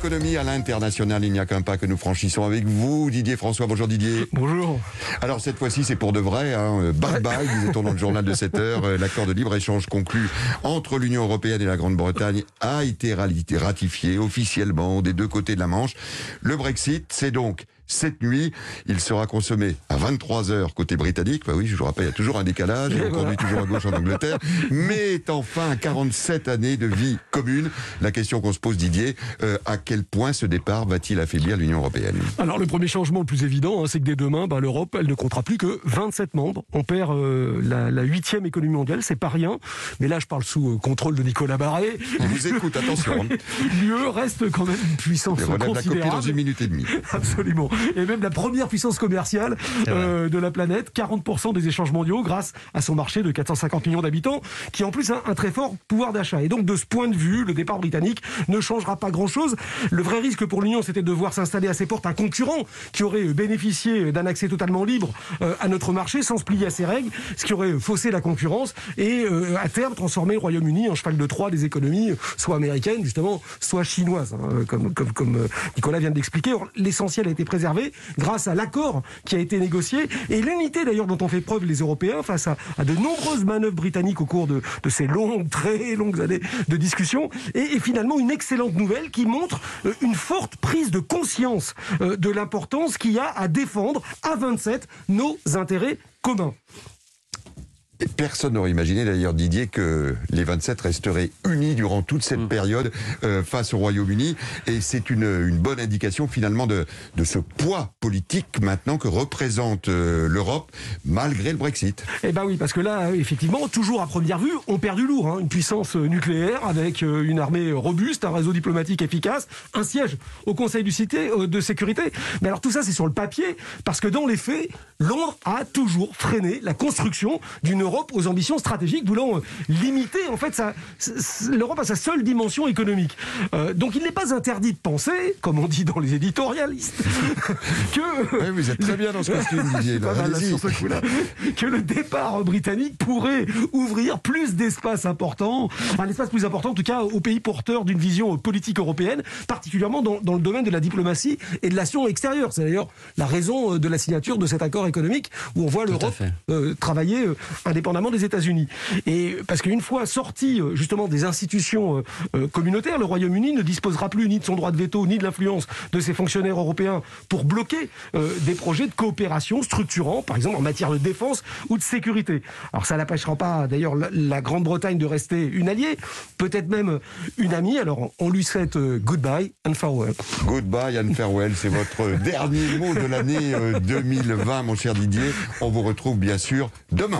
L'économie à l'international, il n'y a qu'un pas que nous franchissons avec vous, Didier François. Bonjour Didier. Bonjour. Alors cette fois-ci c'est pour de vrai, bye bye, disait-on dans le journal de 7 heures. L'accord de libre-échange conclu entre l'Union Européenne et la Grande-Bretagne a été ratifié officiellement des deux côtés de la Manche. Le Brexit, c'est donc cette nuit, il sera consommé à 23h côté britannique. Bah oui, je vous rappelle, il y a toujours un décalage, et on conduit toujours à gauche en Angleterre. Mais enfin, 47 années de vie commune. La question qu'on se pose, Didier, à quel point ce départ va-t-il affaiblir l'Union Européenne ? Alors le premier changement le plus évident, c'est que dès demain, l'Europe, elle ne comptera plus que 27 membres. On perd la 8e économie mondiale, c'est pas rien. Mais là, je parle sous contrôle de Nicolas Barré. On vous écoute, attention. L'UE reste quand même une puissance considérable. La copie dans 1 minute et demie. Absolument. Et même la première puissance commerciale de la planète, 40% des échanges mondiaux grâce à son marché de 450 millions d'habitants, qui en plus a un très fort pouvoir d'achat. Et donc de ce point de vue, le départ britannique ne changera pas grand-chose. Le vrai risque pour l'Union, c'était de voir s'installer à ses portes un concurrent qui aurait bénéficié d'un accès totalement libre à notre marché sans se plier à ses règles, ce qui aurait faussé la concurrence et à terme transformé le Royaume-Uni en cheval de Troie des économies, soit américaines justement, soit chinoises, comme Nicolas vient de l'expliquer. L'essentiel a été préservé grâce à l'accord qui a été négocié et l'unité d'ailleurs dont ont fait preuve les Européens face à de nombreuses manœuvres britanniques au cours de ces très longues années de discussion et finalement une excellente nouvelle qui montre une forte prise de conscience de l'importance qu'il y a à défendre à 27 nos intérêts communs. Personne n'aurait imaginé d'ailleurs, Didier, que les 27 resteraient unis durant toute cette période face au Royaume-Uni. Et c'est une bonne indication finalement de ce poids politique maintenant que représente l'Europe malgré le Brexit. Eh ben oui, parce que là, effectivement, toujours à première vue, on perd du lourd. Une puissance nucléaire avec une armée robuste, un réseau diplomatique efficace, un siège au Conseil de sécurité. Mais alors tout ça, c'est sur le papier, parce que dans les faits, Londres a toujours freiné la construction d'une Europe aux ambitions stratégiques, voulant limiter en fait l'Europe à sa seule dimension économique. Donc il n'est pas interdit de penser, comme on dit dans les éditorialistes, que... Oui, vous êtes très bien dans ce costume, Didier. Que le départ britannique pourrait ouvrir plus d'espace important, un espace plus important en tout cas aux pays porteurs d'une vision politique européenne, particulièrement dans le domaine de la diplomatie et de l'action extérieure. C'est d'ailleurs la raison de la signature de cet accord économique où on voit l'Europe travailler indépendamment des États-Unis. Et parce qu'une fois sorti justement des institutions communautaires, le Royaume-Uni ne disposera plus ni de son droit de veto ni de l'influence de ses fonctionnaires européens pour bloquer des projets de coopération structurants, par exemple en matière de défense ou de sécurité. Alors ça n'empêchera pas d'ailleurs la Grande-Bretagne de rester une alliée, peut-être même une amie. Alors on lui souhaite goodbye and farewell. Goodbye and farewell, c'est votre dernier mot de l'année 2020, mon cher Didier. On vous retrouve bien sûr demain.